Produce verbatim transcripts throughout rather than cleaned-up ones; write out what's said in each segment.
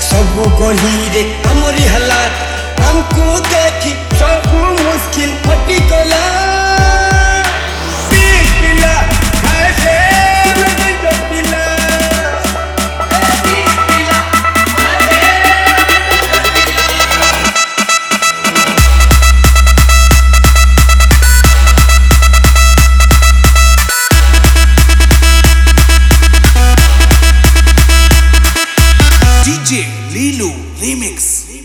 सब गहीरे हमरी हालात हमको देखी सब मुश्किल फटी गला लीलू रीमिक्स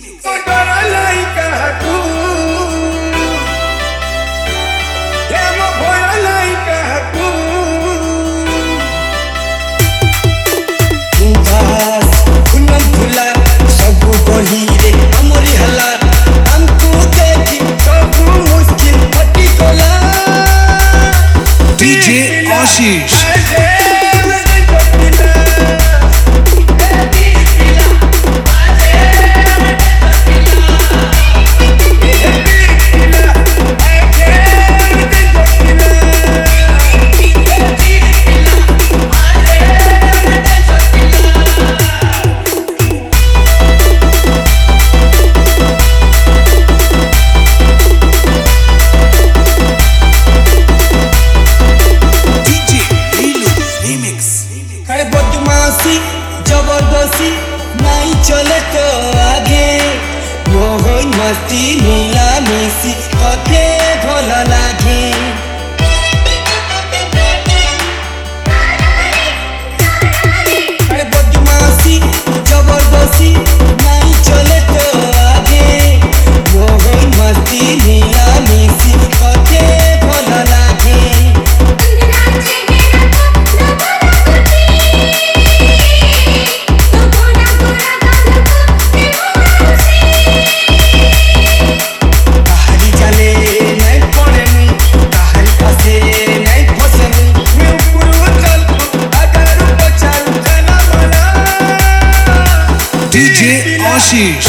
सब गहीरे हमरी हालात हमको देखी सब मुश्किल फटी गला डीजे आशीष बदमाशी जबरदस्ती नहीं चले तो आगे मोह मस्ती मिला मिसी कथे भल लागे बदमाशी जबरदस्ती नहीं चले तो आगे मोह मस्ती मिला मिसी कथे भल लागे डीजे आशीष